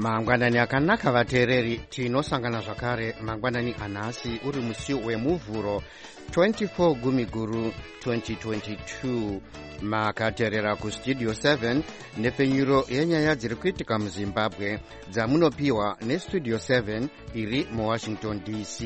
mangwanani akanaka vateereri, tinosangana zvakare mangwanani anhasi uri musi wemuvhuro 24 gumiguru 2022. makateerera kustudio 7 nepfenyuro yenyaya dziri kuitika muzimbabwe dzamunopiwa nestudio 7 iri muwashington dc.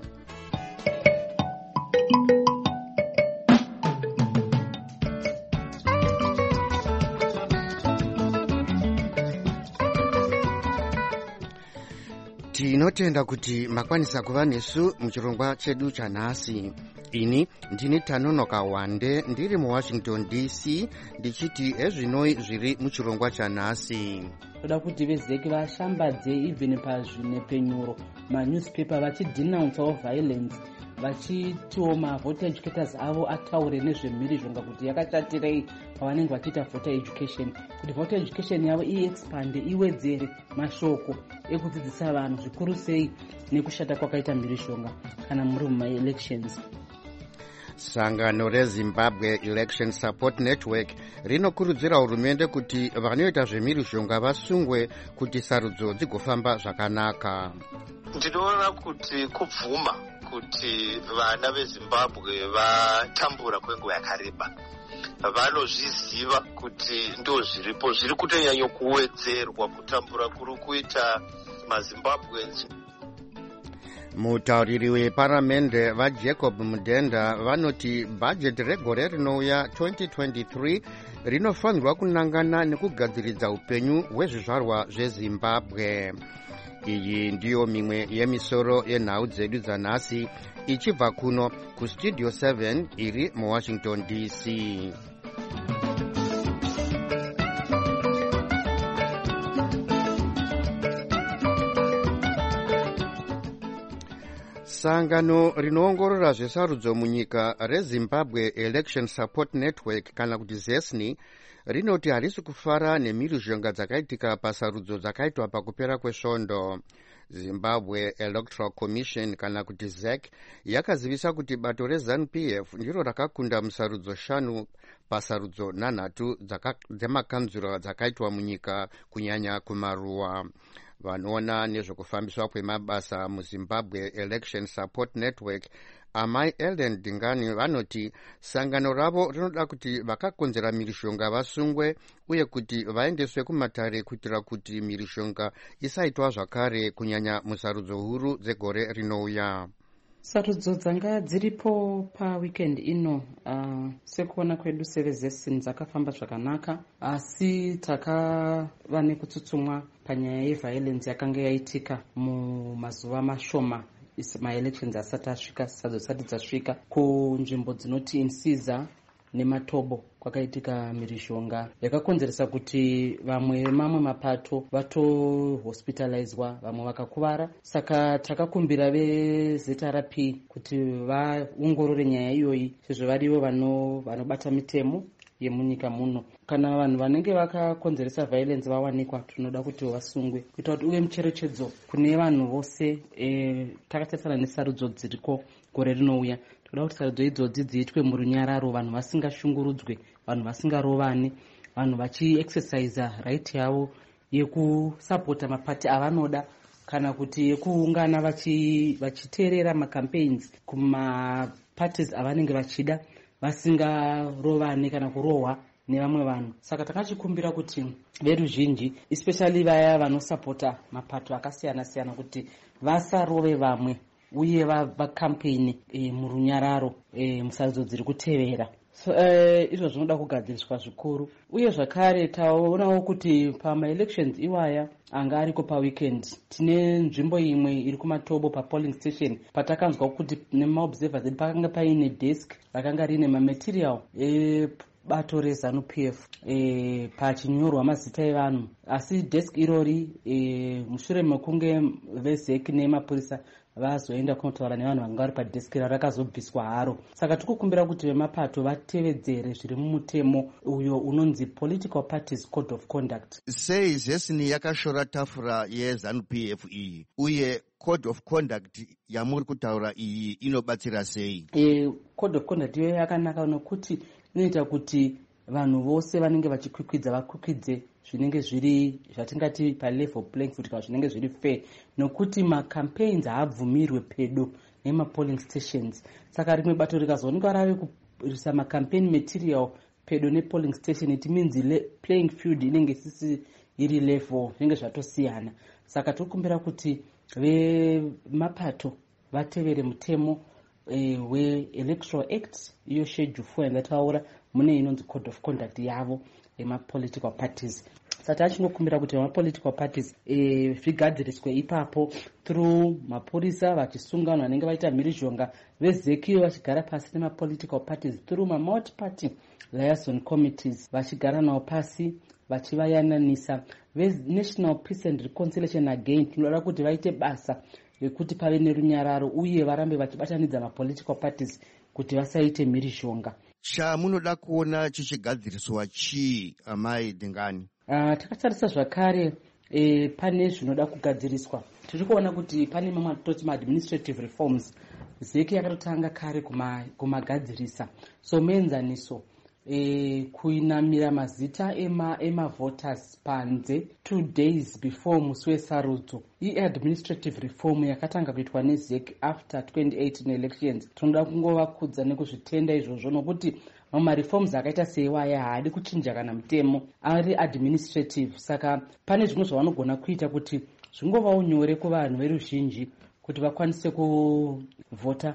tinotenda kuti makwanisa kuva nesu muchirongwa chedu chanhasi. ini ndini Tanonoka Wande ndiri muwashington dc ndichiti ezvinoi zviri muchirongwa chanhasi. toda kuti vezeki vashambadze even pazvinepenyuro manewspaper vachidenouncewo violence, vachitiwo mavoter educators avo ataure nezvemhirizhonga kuti yakashatirei pavanenge vachiita voter education, kuti voter education yavo iexpande, iwedzere mashoko ekudzidzisa vanhu zvikuru sei nekushata kwakaita mhirizhonga kana muri mumaelections. sangano rezimbabwe election support network rinokurudzira hurumende kuti vanoita zvemhirizhonga vasungwe kuti sarudzo dzigofamba zvakanaka. ndinoona kuti kubvuma kuti vana vezimbabwe vatambura kwenguva yakareba, vanozviziva kuti ndo zviripo zviri kutonyanya kuwedzerwa kutambura kuri kuita mazimbabwenzi. mutauriri weparamende vajacob mudenda vanoti bhajeti regore rinouya 2023 rinofanirwa kunangana nekugadziridza upenyu hwezvizvarwa zvezimbabwe. iyi ndiyo mimwe yemisoro yenhau dzedu dzanhasi ichibva kuno kustudio 7 iri muwashington dc. sangano rinoongorora zvesarudzo munyika rezimbabwe election support network kana kuti zesni rinoti harisi kufara nemhirizhonga dzakaitika pasarudzo dzakaitwa pakupera kwesvondo. zimbabwe electoral commission kana kuti zec yakazivisa kuti bato rezanupf ndiro rakakunda musarudzo 5 pasarudzo 3 dzemakanzura dzakaitwa munyika kunyanya kumaruwa. vanoona nezvekufambiswa kwemabasa muzimbabwe election support network amai ellen dingani vanoti sangano ravo rinoda kuti vakakonzera mhirizhonga vasungwe uye kuti vaendeswe kumatare kuitira kuti mhirizhonga isaitwa zvakare kunyanya musarudzo huru dzegore rinouya. sarudzo dzanga dziripo paweekend ino sekuona kwedu sevezesini dzakafamba zvakanaka, asi takava nekutsutsumwa panyaya yeviolence yakanga yaitika mumazuva mashoma maelections asati asvika, sadzo dzisati dzasvika kunzvimbo dzinoti insiza nematobo kwakaitika mhirizhonga yakakonzeresa kuti vamwe vemamwe mapato vatohospitalizwa, vamwe vakakuvara. saka takakumbira vezrp kuti vaongorore nyaya iyoyi sezvo varivo vanobata mitemo yemunyika muno. kana vanhu vanenge vakakonzeresa violence vawanikwa, tinoda kuti vasungwe kuita kuti uye mucherechedzo kune vanhu vose. takatarisana nesarudzo dziriko gore rinouya, toda kuti sarudzo idzodzi dziitwe murunyararo, vanhu vasingashungurudzwe, vanhu vasingarovani, vanhu vachiexercisa right yavo yekusapota mapati avanoda kana kuti yekuungana vachiteerera macampaigns kumaparties avanenge vachida vasingarovani kana kurohwa nevamwe vanhu. saka takachikumbira kuti veruzhinji especially vaya vanosapota mapato akasiyana-siyana kuti vasarove vamwe uye vakampeni murunyararo musarudzo dziri kutevera. izvo zvinoda kugadziriswa zvikuru. uye zvakare taonawo kuti pamaelections iwaya anga ariko paweekend tine nzvimbo imwe iri kumatobo papolling station patakanzwa kuti nemaobservers edu pakanga paine desk rakanga rine mamaterial bato rezanupf pachinyorwa mazita evanhu, asi desk irori mushure mekunge vezeki nemapurisa vazoenda kunotaura nevanhu vanga vari padheski rakazobviswa haro. saka tikukumbira kuti vemapato vatevedzere zviri mumutemo uyo unonzi political parties code of conduct. sei zesini yakashora tafura yezanupf iyi uye code of conduct yamuri kutaura iyi inobatsira sei? Code of conduct iyo yakanaka nokuti inoita kuti vanhu vose vanenge vachikwikwidza vakwikwidze zvinenge zviri zvatingati palevel playing field kana zvinenge zviri fair, nokuti macampaigns haabvumirwe pedo nemapolling stations. Saka rimwe bato rikazoonekwa rave kurisa macampaign material pedo nepolling station, it means playing field inenge isisi iri level, zvinenge zvatosiyana. Saka tokumbira kuti vemapato vatevere mutemo we-Electoral Act, iyo schedule 4 yandataura, mune inonzi code of conduct yavo yema-political parties. Saka achingokumbira kuti vema-political parties zvigadziriswe ipapo through mapurisa vachisunga vanhu vanenge vaita mhirizhonga, vezeki vachigara pasi nema-political parties through ma-multi-party liaison committees vachigara navo pasi vachivayananisa. National Peace and Reconciliation again tinoda kuti vaite basa rekuti pave nerunyararo uye varambe vachibatanidza ma-political parties kuti vasaite mhirizhonga. Chamunoda kuona chichigadziriswa chii, amai Dingani? Takatarisa zvakare pane zvinoda kugadziriswa. Tiri kuona kuti pane mamwe atototi ma-administrative reforms zeki yakatotanga kare kumagadzirisa. So muenzaniso kuinamira mazita ema-voters panze 2 days before musi wesarudzo, i-administrative reform yakatanga kuitwa nezeki after 2018 elections. Tinoda kungovakudza nekuzvitenda izvozvo, nokuti mareforms akaita seiwaya haadi kuchinja kana mutemo, ari administrative. Saka pane zvimwe zvavanogona kuita kuti zvingovawo nyore kuvanhu veruzhinji kuti vakwanise kuvhota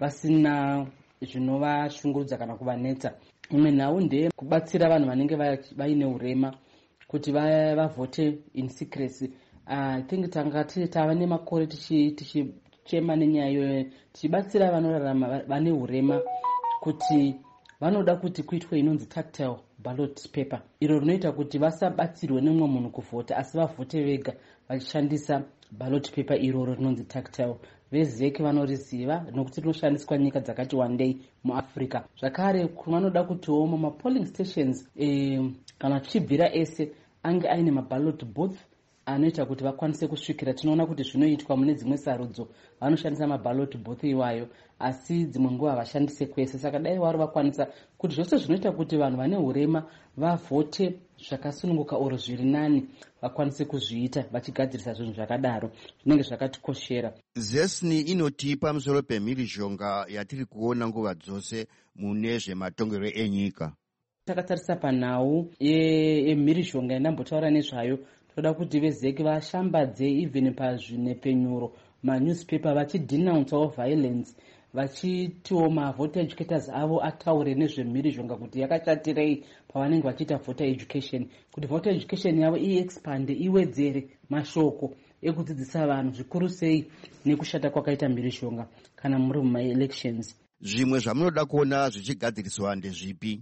vasina zvinovashungurudza kana kuvanetsa. Imwe nhau ndeye kubatsira vanhu vanenge vaine urema kuti vavhote in secrecy. I think tanga tava nemakore tichichema nenyaya iyoyo, tichibatsira vanorarama vane urema kuti vanoda kuti kuitwe inonzi tactile ballot paper, iro rinoita kuti vasabatsirwe nemumwe munhu kuvhota asi vavhote vega vachishandisa ballot paper iroro rinonzi tactile. Vezeki vanoriziva nokuti rinoshandiswa nyika dzakati wandei muAfrica. Zvakare vanoda kutiwo mapolling stations kana tichibvira ese ange aine maballot booth anoita kuti vakwanise kusvikira. Tinoona kuti zvinoitwa mune dzimwe sarudzo vanoshandisa maballot booth iwayo, asi dzimwe nguva havashandise kwese. Saka dai wari vakwanisa kuti zvose zvinoita kuti vanhu vane urema vavhote zvakasununguka oro zviri nani vakwanise kuzviita vachigadzirisa zvinhu zvakadaro, zvinenge zvakatikoshera. Zesni inoti pamusoro pemhirizhonga yatiri kuona nguva dzose mune zvematongero enyika. Takatarisa panhau yemhirizhonga yandambotaura nezvayo, toda kuti vezeki vashambadze even pazvinepenyuro manewspaper vachidenouncewo violence, vachitiwo mavoter educators avo ataure nezvemhirizhonga kuti yakashatirei pavanenge vachiita voter education, kuti voter education yavo iexpande, iwedzere mashoko ekudzidzisa vanhu zvikuru sei nekushata kwakaita mhirizhonga kana muri mumaelections. Zvimwe zvamunoda kuona zvichigadziriswa ndezvipi?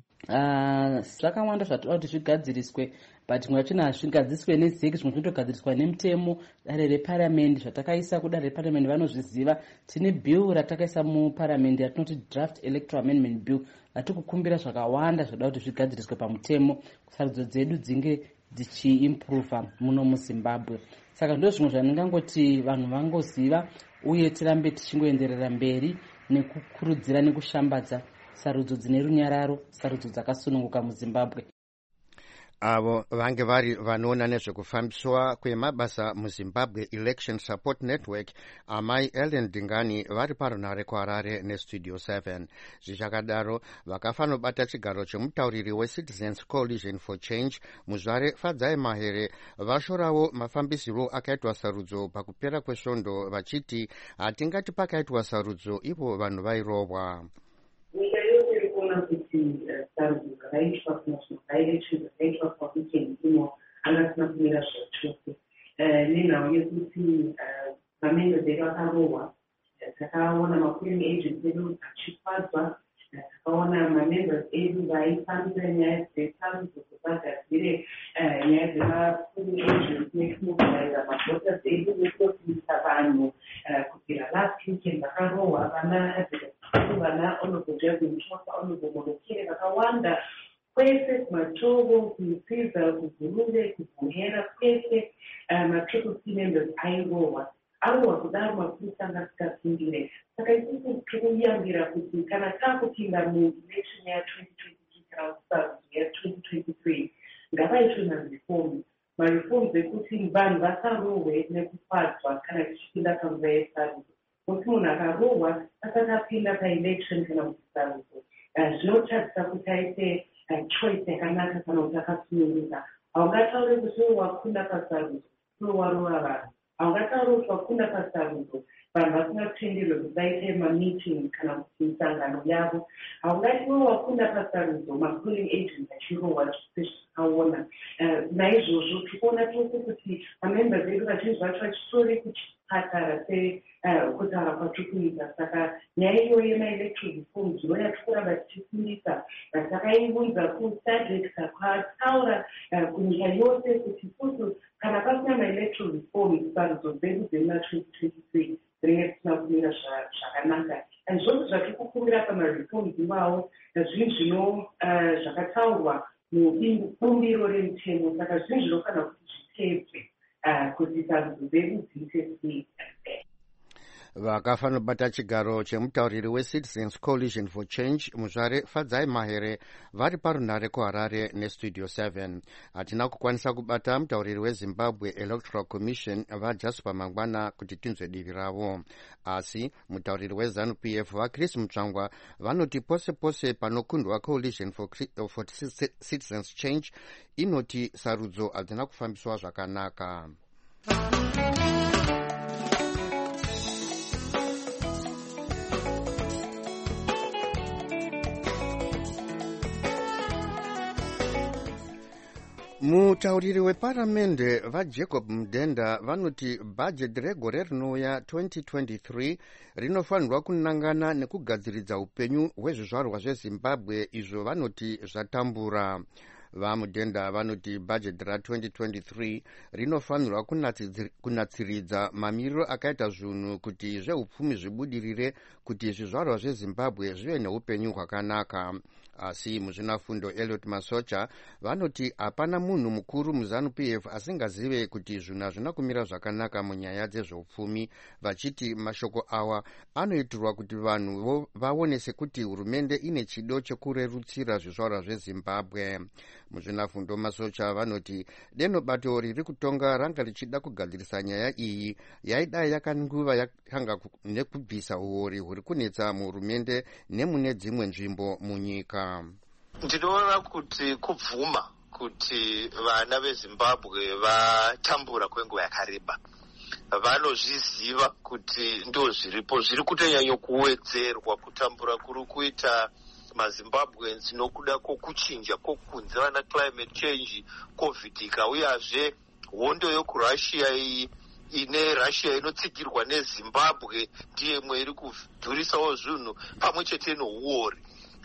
Zvakawanda zvatoda kuti zvigadziriswe, but zvimwe zvachona hazvigadziriswe nezeki, zvimwe zvinotogadziriswa nemutemo. Dare reparamendi, zvatakaisa kudare reparamendi vanozviziva. Tine bill ratakaisa muparamendi ratinoti draft electoral amendment bill, ratikukumbira zvakawanda zvoda kuti zvigadziriswe pamutemo sarudzo dzedu dzinge dzichiimprova muno muZimbabwe. Saka ndo zvimwe zvandingangoti vanhu vangoziva uye tirambe tichingoenderera mberi nekukurudzira nekushambadza sarudzo dzine runyararo, sarudzo dzakasununguka muZimbabwe. Avo vange vari vanoona nezvekufambiswa kwemabasa muZimbabwe Election Support Network, amai Ellen Dingani vari parunare kuHarare neStudio 7. Zvichakadaro vakafanobata chigaro chemutauriri weCitizens Coalition for Change Muzvare Fadzai Mahere vashorawo mafambisiro akaitwa sarudzo pakupera kwesvondo vachiti hatingati pakaitwa sarudzo ivo vanhu vairovwa. Kuti sarudzo dzakaitwa kumaelections dzakaitwa paweekend ino angasina kumira zvachose nenhau yekuti vamembers vedu vakarohwa. Takaona mapolling agents edu achifadzwa, takaona mamembers edu vaifambira nyaya dzesarudzo dzevagadzire nyaya dzemapolling agents nekumobiliza mavoters edu nekutosimisa vanhu kubvira last weekend vakarohwa vana honorable Jasmine Mchoka, honorable Molokile vakawanda kwese kumatovo, kuMutsiza, kuBhurunde, kuBhonyera, kwese matriple C members airohwa kudaro mapurisa anga asikafungire. Saka isusu tiri kuyambira kuti kana takupinda muelection ya 2022 kana kusarudzo ya2023 ngavaitwe mareforms ekuti vanhu vasarohwe nekufadzwa kana tichipinda panguva yesarudzo. Kuti munhu akarohwa asati apinda paelection kana kuti sarudzo, zvinotadzisa kuti aite choice yakanaka kana kuti akasununguka. Haungataure kuti wakunda pasarudzo unowarova vanhu, haungataure kuti wakunda pasarudzo vanhu vasina kutenderwa kuti vaite mameeting kana kuti misangano yavo, haungati wakunda pasarudzo mapolling agents achirohwa zvakaona. Naizvozvo tikuona tose kuti mamembers edu vazhinji vacho vachitori kuchipatara kutaura kwatiri kuita. Saka nyaya iyoyo yemaelectoral reform ndinoona tikuramba tichifundisa. Takaibudza kusadec takataura kunyika yose kuti futi kana pasina maelectoral reform sarudzo dzedu dzemuna2023 dzinenge tisina kumira zvakanaka. Zvose zvatiri kukumbira pamareforms iwawo zvinhu zvakataurwa mubumbiro remutemo. Saka zvinhu zvinofanira kuti zvitedzwe kuti sarudzo dzedu dziite. Vakafanira kubata chigaro chemutauriri weCitizens Coalition for Change Muzvare Fadzai Mahere vari parunhare kuHarare neStudio 7. Hatina kukwanisa kubata mutauriri weZimbabwe Electoral Commission vaJasper Mangwana kuti tinzwe divi ravo. Asi mutauriri weZANU-PF vaChris Mutsvangwa vanoti pose pose panokundwa Coalition for Citizens Change inoti sarudzo hadzina kufambiswa zvakanaka. Mutauriri weparamende vaJacob Mudenda vanoti bhajeti regore rinouya 2023 rinofanirwa kunangana nekugadziridza upenyu hwezvizvarwa zveZimbabwe izvo vanoti zvatambura. VaMudenda vanoti bhajeti ra2023 rinofanirwa kunatsiridza mamiriro akaita zvinhu kuti zveupfumi zvibudirire kuti zvizvarwa zveZimbabwe zvive neupenyu hwakanaka. Asi muzvinafundo Elliot Masocha vanoti hapana munhu mukuru muZANU-PF asingazive kuti zvinhu hazvina kumira zvakanaka munyaya dzezveupfumi, vachiti mashoko awa anoitirwa kuti vanhu vaone sekuti hurumende ine chido chekurerutsira zvizvarwa zveZimbabwe. Muzvinafundo Masocha vanoti deno bato riri kutonga ranga richida kugadzirisa nyaya iyi yaidai yakanguva yakanga nekubvisa uori huri kunetsa muhurumende nemune dzimwe nzvimbo munyika. Ndinoona kuti kubvuma kuti vana veZimbabwe vatambura kwenguva yakareba. Vanozviziva kuti ndo zviripo zviri kutonyanya kuwedzerwa kutambura kuri kuita maZimbabweans nokuda kwokuchinja kwokunze vana climate change, covid ikauyazve hondo yokuRussia iyi ine Russia inotsigirwa neZimbabwe ndiye mwe iri kudhurisawo zvinhu pamwe chete nouori.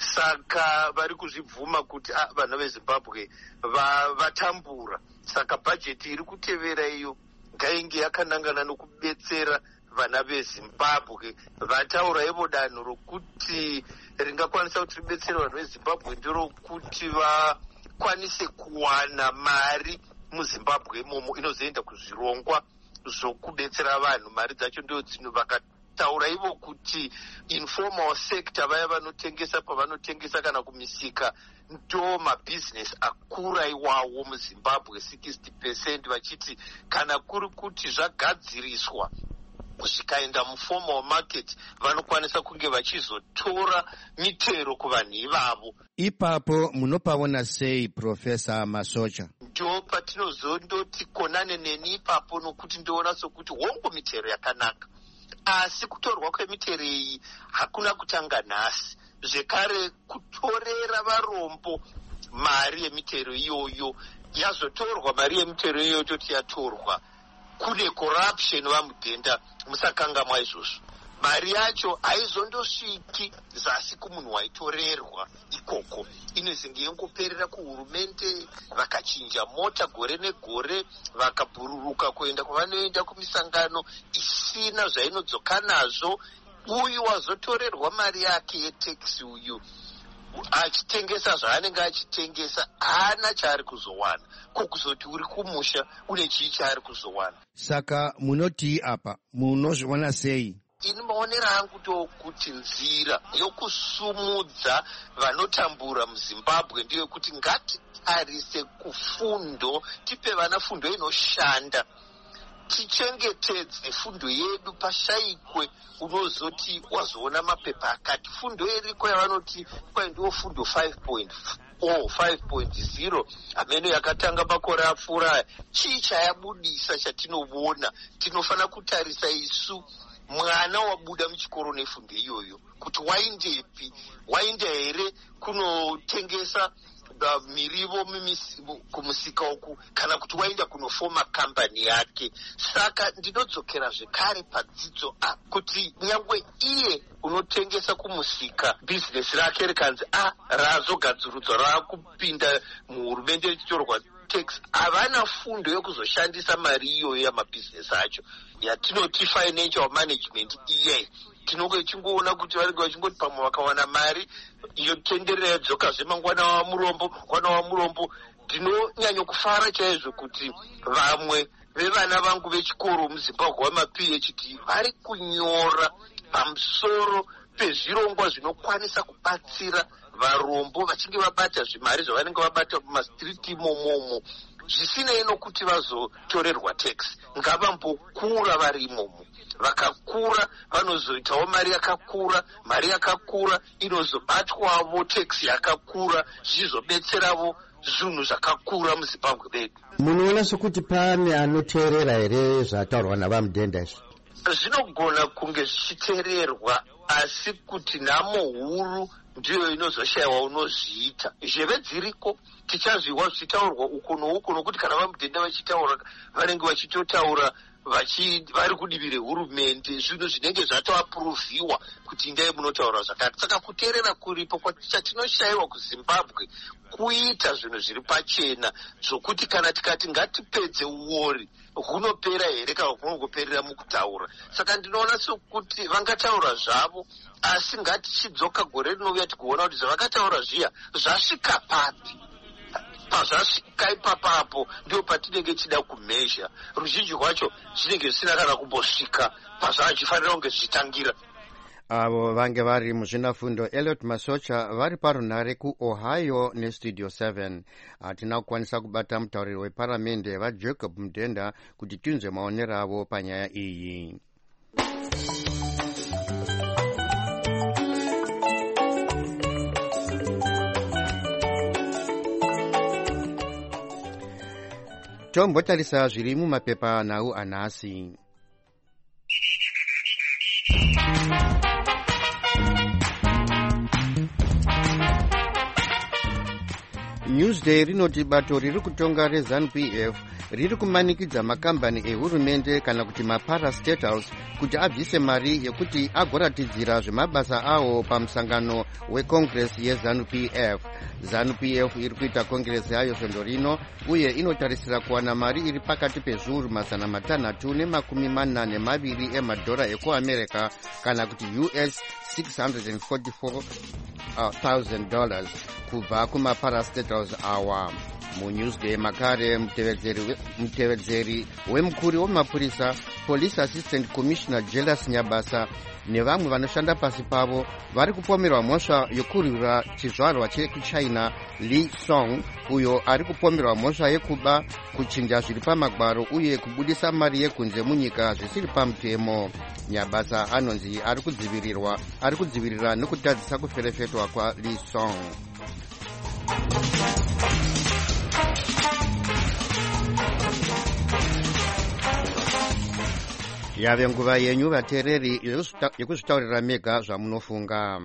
Saka vari kuzvibvuma kuti vana veZimbabwe vatambura. Saka bhajeti iri kutevera iyo ngainge yakanangana nokubetsera vana veZimbabwe. Vataura ivo danho rokuti ringakwanisa kuti ribetsere vanhu veZimbabwe nderokuti vakwanise kuwana mari muZimbabwe imomo inozoenda kuzvirongwa zvokubetsera vanhu. Mari dzacho ndio dzino vakataura ivo kuti informal sector vaya vanotengesa pavanotengesa kana kumisika ndo mabhizinesi akura iwawo muZimbabwe 60%, vachiti kana kuri kuti zvagadziriswa zvikaenda muformal market vanokwanisa kunge vachizotora mitero kuvanhu ivavo. Ipapo munopaona sei Profesa Masocha? Ndo patinozondoti konane neni ipapo nokuti ndoona sokuti hongu mitero yakanaka, asi kutorwa kwemitero iyi hakuna kutanga nhasi. Zvekare kutorera varombo mari yemitero iyoyo yazotorwa, mari yemitero iyoyo toti yatorwa kune corruption. VaMudenda musakangamwa izvozvo. Mari yacho haizondosviki zasi kumunhu waitorerwa ikoko, inozinge yengoperera kuhurumende, vakachinja mota gore negore, vakabhururuka kuenda kwavanoenda kumisangano isina zvainodzoka nazvo. Uyu wazotorerwa mari yake yeteksi uyu achitengesa zvaanenge achitengesa haana chaari kuzowana, kokuzoti uri kumusha une chii chaari kuzowana. Saka munoti apa munozviona sei? ini maonero angu ndokuti nzira yokusumudza vanotambura muZimbabwe ndeyekuti ngatitarise kufundo, tipe vana fundo inoshanda, tichengetedze fundo yedu, pashayikwe unozoti wazoona mapepa akati fundo iriko yavanoti kwai ndiwo fundo 5.0 amene yakatanga makore apfuura. Chii chayabudisa chatinoona? Tinofana kutarisa isu mwana wabuda muchikoro nefundo iyoyo kuti waindepi, wainda here kunotengesa mirivo kumusika uku kana kuti waenda kunofoma kambani yake. Saka ndinodzokera zvekare padzidzo kuti nyangwe iye unotengesa kumusika bhizinesi rake rikanzi razogadzirudzwa raakupinda muhurumende richitorwa tax, havana fundo yokuzoshandisa mari iyoyo yamabhizinesi acho yatinoti financial management. iye tinonge chingoona kuti vanenge vachingoti pamwe vakawana mari yotenderera yadzokazve mangwana wamurombo. Ndinonyanya kufara chaizvo kuti vamwe vevana vangu vechikoro muZimbabwe wama-PhD vari kunyora pamusoro pezvirongwa zvinokwanisa kubatsira varombo vachinge vabata zvimari zvavanenge vabata mumastriti imomo, zvisinei nokuti vazotorerwa tax. Ngavambokura vari imomo, vakakura vanozoitawo mari yakakura inozobatwavo tax yakakura, zvizobetseravo zvinhu zvakakura muZimbabwe medu. Munoona sokuti pane anoteerera here zvataurwa navamudhenda izvi? Zvinogona kunge zvichiteererwa, asi kuti nhamo huru ndiyo inozoshayiwa unozviita. Zheve dziriko, tichazviwa zvichitaurwa uko nouko, nokuti kana vamudhenda vachitaura vanenge vachitotaura vari kudivire hurumende, zvinhu zvinenge zvatoapuruvhiwa kuti ndai munotaura zvakati. Saka kuteerera kuripo chatinoshayiwa kuZimbabwe kuita zvinhu zviri pachena zvokuti kana tikati ngatipedze uori hunopera here kana hunongoperera mukutaura. Saka ndinoona sokuti vangataura zvavo, asi ngatichidzoka gore rinouya tikuona kuti zvavakataura zviya zvasvika papi. Pazvasvika ipapapo ndio patinenge chida kumhezha. Ruzhinji rwacho zvinenge zvisina kana kumbosvika pazvachifanira kunge zvichitangira. Avo vange vari muzvinafundo Elliot Masocha vari parunhare kuOhio nestudio 7. Hatina kukwanisa kubata mutauriri weparamende vaJacob Mudhenda kuti tinzwe maonero avo panyaya iyi. Tombotarisa zviri mumapepa nhau anhasi. Newsday rinoti bato riri kutonga reZANU-PF riri kumanikidza makambani ehurumende kana kuti maparastatals kuti abvise mari yekuti agoratidzira zvemabasa awo pamusangano wekongresi yeZANU-PF. ZANU-PF iri kuita kongresi yayo svondo rino uye inotarisira kuwana mari iri pakati pezviuru 642 emadhora ekuamerica kana kuti US $644,000 kubva kumaparastatals awa. MuNewsday makare mutevedzeri wemukuru wemapurisa Police Assistant Commissioner Jelas Nyabasa nevamwe vanoshanda pasi pavo vari kupomerwa mhosva yokurwira chizvarwa chekuchina Li Song, uyo ari kupomerwa mhosva yekuba, kuchinja zviri pamagwaro uye kubudisa mari yekunze munyika zvisiri pamutemo. Nyabasa anonzi ari kudzivirira nekutadzisa kuferefetwa kwaLi Song. Yave nguva yenyu vateereri yekuzvitaurira mega zvamunofunga.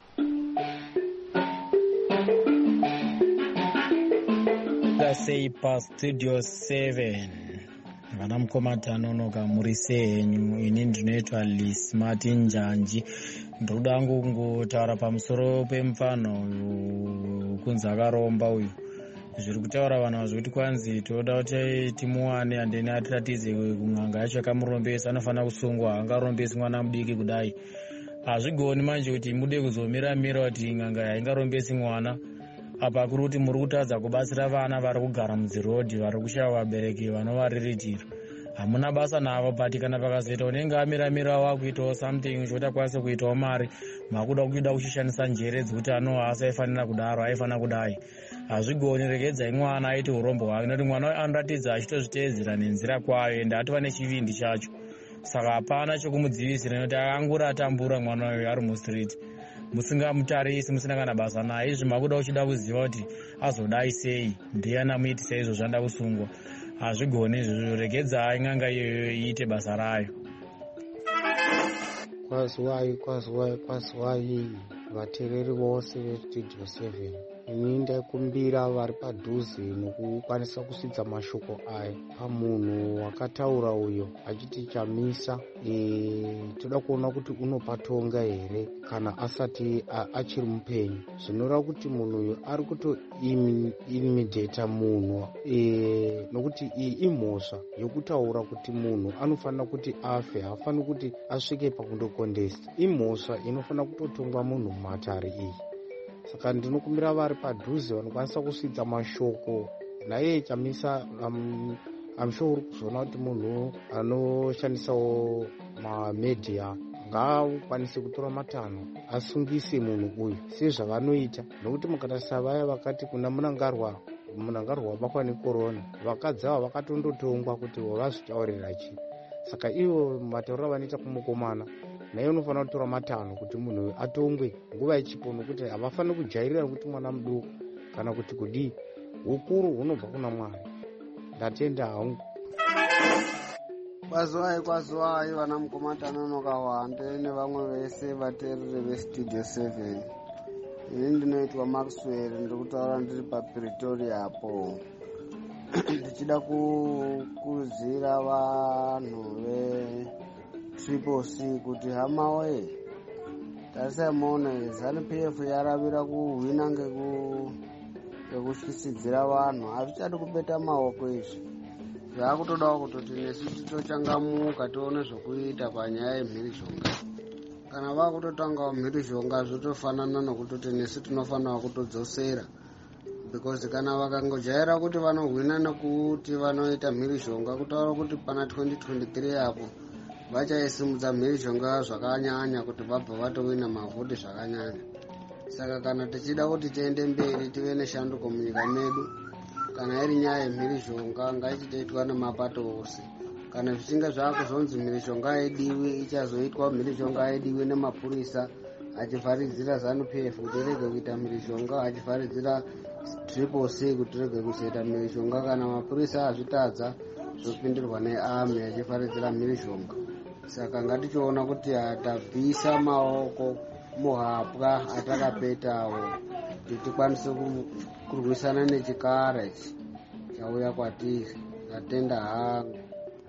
Sei pa studio 7 vana mukomata anonoka muri senyu. Ini ndinoitwa Lismart Njanji. Ndoda kungotaura pamusoro pemufano kunzi akaromba uyu. Zviri kutaura vanhu zvekuti kwanzi toda kuti timuwane andeni atiratidze kun'anga yacho akamurombesa, anofanira kusungwa. Angarombesi mwana mudiki kudai hazvigoni manje kuti mude kuzomira kuti n'anga haingarombesi mwana. Apa kuri kuti muri kutadza kubatsira vana vari kugara mudzirodhi, vari kushaya vabereki vanovariritira. hamuna basa navo. But kana pakazoita unenge amiramira wakuitawo something zvekuti akwanise kuitawo mari, makuda kuida kuchishandisa njere dzekuti asaifanira kudaro, aifanira kudai, hazvigoni. Regedzai mwana aite urombo hwake, nekuti mwana anoratidza achitozviteedzera nenzira kwayo ende atova nechivindi chacho. Saka hapana chokumudzivisira, nekuti anguri atambura mwana uyo ari mustreet, musingamutarisi, musina kana basa naye. Izvi makuda uchida kuziva kuti azodai sei, ndiyana muitisa izvo zvanda kusungwa. Hazvigoni izvozvo, regedzai n'anga iyoyo iite basa rayo. Kwaziwai vateereri vose veStudio 7. Ini ndaikumbira vari padhuze nokukwanisa kusidza mashoko aya pamunhu wakataura uyo achiti chamisa, toda kuona kuti unopatonga here kana asati achiri mupenyu. Zvinoreva kuti munhu uyo ari kutoimidheta munhu, nokuti iyi imhosva yokutaura kuti munhu anofanira kuti afe, haafaniri kuti asvike pakundokondesa. Imhosva inofanira kutotongwa munhu mumatare iyi. Saka ndinokumbira vari padhuze vanokwanisa kusidza mashoko naye chamisa. I'm sure uri kuzoona kuti munhu anoshandisawo mamedia ngaakwanise kutora matanho asungise munhu uyu sezvavanoita, nokuti mukatarisa vaya vakati kuna munangarwa wabakwa nekorona, vakadzi ava vakatondotongwa kuti vazvitaurira chii. Saka ivo matauriro avanoita kumukomana, naye unofanira kutora matanho kuti munhu uyu atongwe nguva ichipo, nokuti havafaniri kujairira kuti mwana muduku kana kuti kudii. Ukuru hunobva kuna Mwari. Ndatenda hangu. Kwaziwai vana mukomata anonoka wande nevamwe vese vateereri veStudio 7. Ini ndinoitwa Maxwell, ndiri kutaura ndiri paPretoria apo. Ndichida kukuzira vanhu veCCC kuti hama we, tarisai muone ZANU-PF yaravira kuhwina ngekutyisidzira vanhu. Hazvichadi kupeta maoko izvi, zvaakutodawo kutoti nesu titochangamuka tione zvokuita panyaya yemhirizhonga. Kana vakutotangawo mhirizhonga zvotofanana nokutoti nesu tinofanira kutodzosera, because kana vakangojaira kuti vanohwina nekuti vanoita mhirizhonga, kutaura kuti pana 2023 apo vachaisimudza mhirizhonga zvakanyanya kuti vabva vatowina mavhoti zvakanyanya. Saka kana tichida kuti tiende mberi tive neshanduko munyika medu, kana iri nyaya yemhirizhonga ngaichitoitwa nemapato ose. Kana zvichinge zvakuzonzi mhirizhonga aidiwi, ichazoitwa mhirizhonga aidiwi nemapurisa achivharidzira ZANU-PF kuti rege kuita mhirizhonga, achivharidzira CCC kuti rege kuzoita mhirizhonga. Kana mapurisa azvitadza zvopindirwa neARMY achivharidzira mhirizhonga. Saka ngatichiona kuti tabvisa maoko muhapwa atakapetawo kuti tikwanise kurwisana nechikara ichi chauya kwatiri. Ndatenda hangu.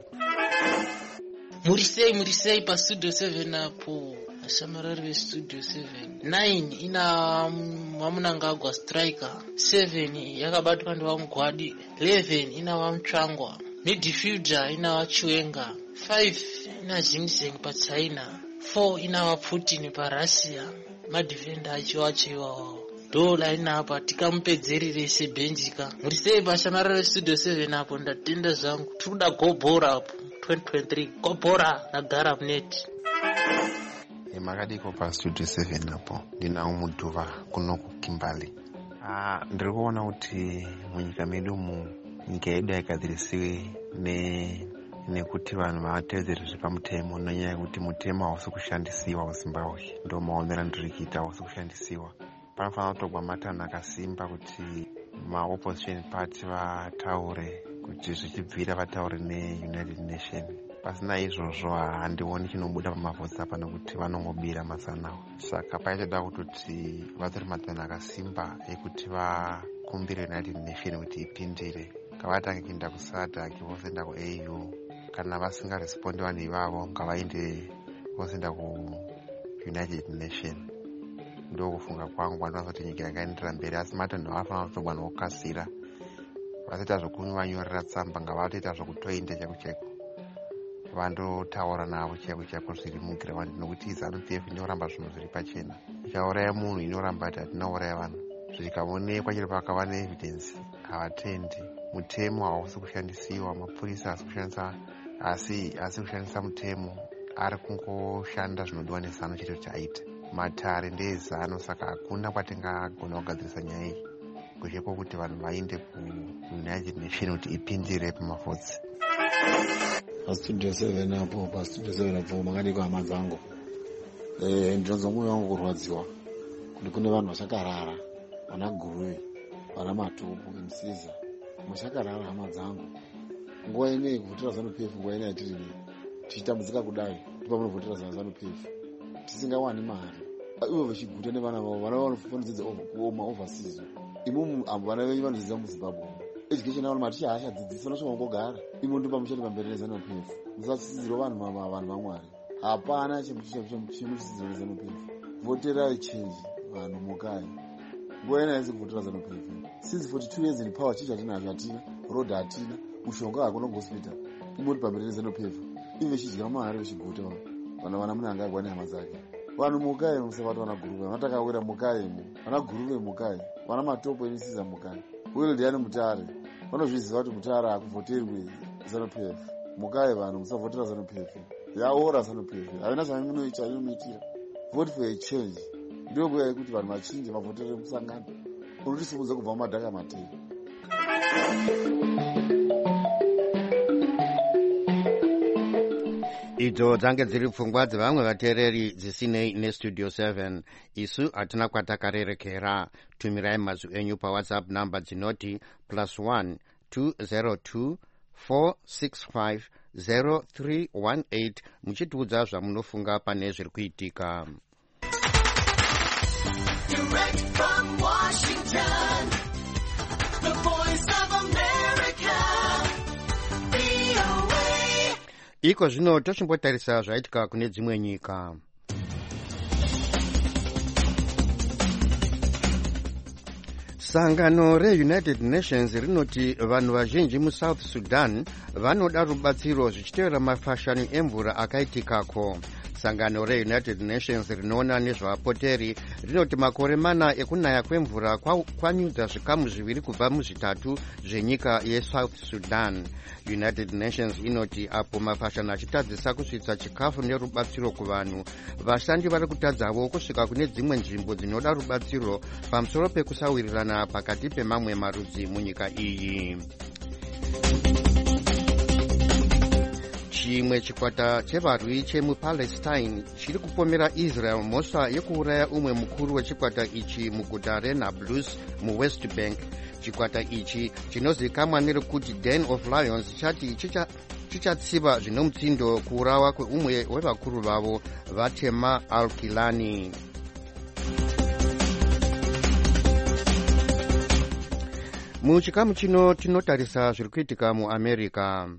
Murisei paStudio 7 apo, ashamarari veStudio 7. 9 ina Mwamunangagwa striker, 7 yakabatwa ndevamugwadi, 11 ina Vamutsvangwa, midfielder ina Vachiwenga, 5 ina Zhingzheng paChina, 4 ina vaPutin paRussia, madhifenda achiwachiwawo. Dola ina apa tikamupedzerere sebhenjika. Murisei pashamarari veStudio 7 apo, ndatenda zvangu. Tikuda gobhora apo 2023, gobhora nagara muneti. Makadiko paStudio 7 apo, ndina umudhuva kuno kuKimberley. Ndiri kuona kuti munyika medu nyika yedu haigadzirisiwi nekuti vanhu vateedzere zvepamutemo, nonyaya yekuti mutemo hausi kushandisiwa muZimbabwe. Ndo maonero andiri kuita, hausi kushandisiwa. Panofanira kutogwa matanho akasimba kuti maopposition party vataure, kuti zvichibvira vataure neUnited Nations. Pasina izvozvo handioni chinobuda pamavhotsi apa, nokuti vanongobira mazanawo. Saka paichada kutoti vatore matanho akasimba ekuti vakumbire United Nations kuti ipindire. Ngavatange kuenda kuSADC, vozoenda kuAU. Kana vasingarespondi vanhu ivavo, ngavaende vozoenda kuUnited Nations. Ndokufunga kwangu. Vanofanira kuti nyika yakaendera mberi, asi matanho avafanira kutogwa nokukasira. Vasaita zvokuvanyorera tsamba, ngavatoita zvokutoenda chaiko. Vandotaura navo chaiko zviri mugiraundi, nokuti ZANU-PF inoramba zvinhu zviri pachena. Ikauraya munhu inoramba kuti hatinauraya vanhu. Zvikaonekwa chero pakava neevidence havatendi. Mutemo hausi kushandisiwa, mapurisa hasi kushandisa asi kushandisa mutemo ari kungoshanda zvinodiwa nezano chete chaita. Matare ndeezano, saka hakuna kwatingagona kugadzirisa nyaya iyi kushe kwokuti vanhu vainde kuunited nation kuti ipindire pamavhotsi. Pastudio 7 apo, pastudio 7 apo makadiko hama dzangu. Ndinonzwa mwoyo wangu kurwadziwa kuti kune vanhu vachakarara, vana Guruve, vana Matupu, Msiza, mushakarara hama dzangu. Nguva ineyi kuvhotera ZANU-PF, nguva ineyi yatiri tichitambudzika kudai, tipamunovhotera ZANU-PF tisingawani mari. Ivo vachiguta nevana vavo, vana vanodzidza kuoma overseas. Imomo vana venyu vanodzidza muZimbabwe. Education avo matichaashadzidzisa nosvika ngogara. Imo ndipo pamuchati pamberi neZANU-PF. Musasidziro vanhu vaMwari. Hapana chemuchidzidziro neZANU-PF. Voterai change vanhu mukai. Nguva ina yese kuvhotera ZANU-PF. Since 42 years in power chicha tinacho hatina, road hatina, mushonga hakuna kuhospital. Imoti pamberi neZANU-PF. Ivo vachidya mari vachiguta vana mune angagwa nehama dzake. Vanhu mukai musabata vana Guruve, vatakawira mukai, vana Guruve mukai, vana Matopo Msiza mukai. Wildiani Mutare, vanozviziva kuti Mutare hakuvhoterwi ZANU-PF. Mukai vanhu musavhotera ZANU-PF. Yaora ZANU-PF. Havina zvamunoita inomuitira. Vote for a change. Ndio nguva yekuti vanhu vachinje vavhotere musangano. Unotisimudza kubva mumadhaka matema. Idzo dzange dziri pfungwa dzevamwe vateereri dzisinei nestudio 7. Isu hatina kwatakarerekera. Tumirai mazwi enyu pawhatsapp namba dzinoti +1 202 465 0318 muchitiudza zvamunofunga pane zviri kuitika. Direct from Washington, the voice of America, VOA. Iko zvino tochimbotarisa zvaitika kune dzimwe nyika. Sangano reUnited Nations rinoti vanhu vazhinji muSouth Sudan vanoda rubatsiro zvichitevera mafashani emvura akaitikako. Sangano reUnited Nations rinoona nezvavapoteri rinoti makore mana ekunaya kwemvura kwanyudza zvikamu 2 kubva muzvitatu zvenyika yeSouth Sudan. United Nations inoti apo mafashani achitadzisa kusvitsa chikafu nerubatsiro kuvanhu, vashandi vari kutadzawo kusvika kune dzimwe nzvimbo dzinoda rubatsiro pamusoro pekusawirirana pakati pemamwe marudzi munyika iyi. Chimwe chikwata chevarwi chemupalestine chiri kupomera Israel mhosva yekuuraya umwe mukuru wechikwata ichi muguta reNablus muWest Bank. Chikwata ichi chinozivikanwa nerekuti Den of Lions chati chichatsiva zvino mutsindo kuurawa kweumwe wevakuru vavo Vatema Al-Kilani. Muchikamu chino tinotarisa zviri kuitika muAmerica.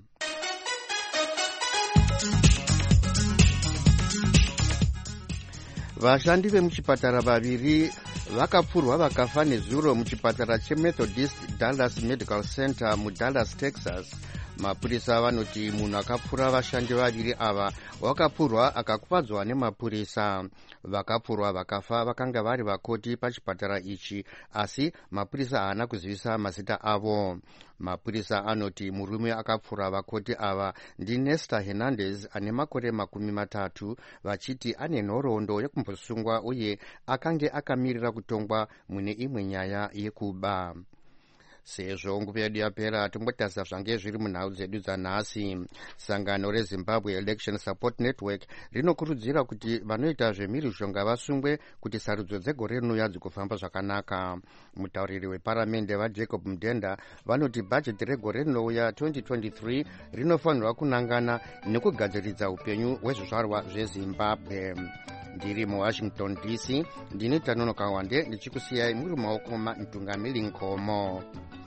Vashandi vemuchipatara vaviri vakapfurwa vakafa nezuro muchipatara cheMethodist Dallas Medical Center muDallas, Texas. Mapurisa vanoti munhu akapfura vashandi vaviri ava wakapfurwa akakuvadzwa nemapurisa. Vakapfurwa vakafa vakanga vari vakoti pachipatara ichi, asi mapurisa haana kuzivisa mazita avo. Mapurisa anoti murume akapfura vakoti ava ndiNesta Hernandez ane makore 30, vachiti ane nhoroondo yekumbosungwa uye akange akamirira kutongwa mune imwe nyaya yekuba. Sezvo nguva yedu yapera tombotarisa zvange zviri munhau dzedu dzanhasi. Sangano reZimbabwe Election Support Network rinokurudzira kuti vanoita zvemhirizhonga vasungwe kuti sarudzo dzegore rinouya dzikufamba zvakanaka. Mutauriri weparamende vaJacob Mdenda vanoti bhajeti regore rinouya 2023 rinofanirwa kunangana nekugadziridza upenyu hwezvizvarwa zveZimbabwe. Ndiri muWashington DC, ndini Tanonoka Wande ndichikusiyai muri mumaoko maMtungamiri Nkomo.